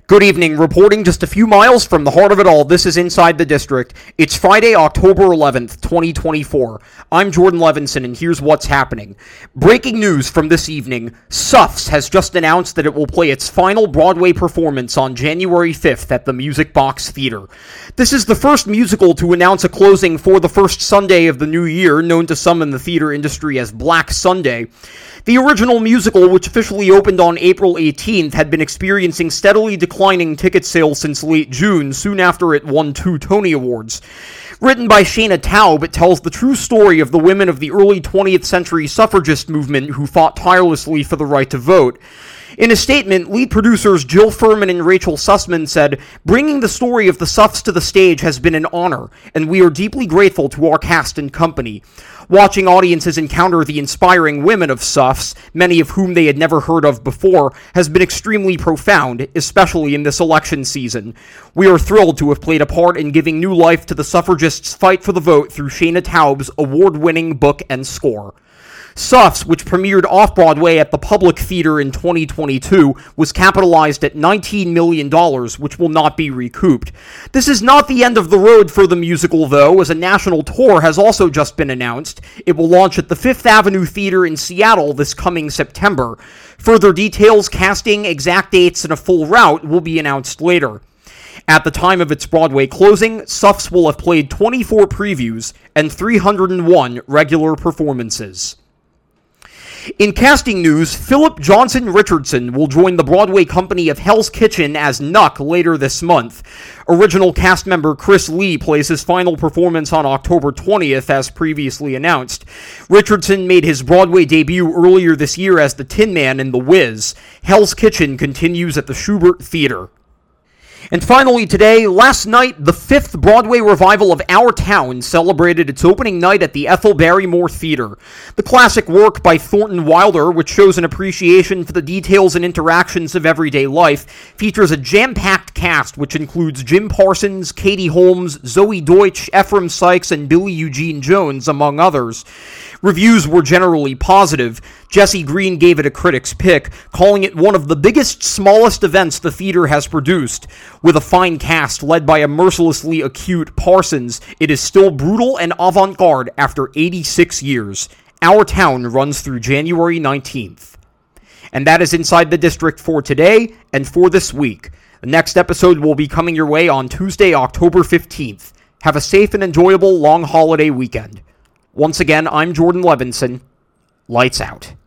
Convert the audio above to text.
Good evening. Reporting just a few miles from the heart of it all, this is Inside the District. It's Friday, October 11th, 2024. I'm Jordan Levinson, and here's what's happening. Breaking news from this evening, Suffs has just announced that it will play its final Broadway performance on January 5th at the Music Box Theater. This is the first musical to announce a closing for the first Sunday of the new year, known to some in the theater industry as Black Sunday. The original musical, which officially opened on April 18th, had been experiencing steadily declining ticket sales since late June, soon after it won 2 Tony Awards. Written by Shana Taub, it tells the true story of the women of the early 20th century suffragist movement who fought tirelessly for the right to vote. In a statement, lead producers Jill Furman and Rachel Sussman said, "Bringing the story of the Suffs to the stage has been an honor, and we are deeply grateful to our cast and company. Watching audiences encounter the inspiring women of Suffs, many of whom they had never heard of before, has been extremely profound, especially in this election season. We are thrilled to have played a part in giving new life to the suffragists' fight for the vote through Shana Taub's award-winning book and score." Suffs, which premiered off-Broadway at the Public Theater in 2022, was capitalized at $19 million, which will not be recouped. This is not the end of the road for the musical, though, as a national tour has also just been announced. It will launch at the Fifth Avenue Theater in Seattle this coming September. Further details, casting, exact dates, and a full route will be announced later. At the time of its Broadway closing, Suffs will have played 24 previews and 301 regular performances. In casting news, Philip Johnson Richardson will join the Broadway company of Hell's Kitchen as Nuck later this month. Original cast member Chris Lee plays his final performance on October 20th, as previously announced. Richardson made his Broadway debut earlier this year as the Tin Man in The Wiz. Hell's Kitchen continues at the Shubert Theater. And finally today, last night, the 5th Broadway revival of Our Town celebrated its opening night at the Ethel Barrymore Theater. The classic work by Thornton Wilder, which shows an appreciation for the details and interactions of everyday life, features a jam-packed cast which includes Jim Parsons, Katie Holmes, Zoe Deutsch, Ephraim Sykes, and Billy Eugene Jones, among others. Reviews were generally positive. Jesse Green gave it a critic's pick, calling it one of the biggest, smallest events the theater has produced. With a fine cast led by a mercilessly acute Parsons, it is still brutal and avant-garde after 86 years. Our Town runs through January 19th. And that is Inside the District for today and for this week. The next episode will be coming your way on Tuesday, October 15th. Have a safe and enjoyable long holiday weekend. Once again, I'm Jordan Levinson. Lights out.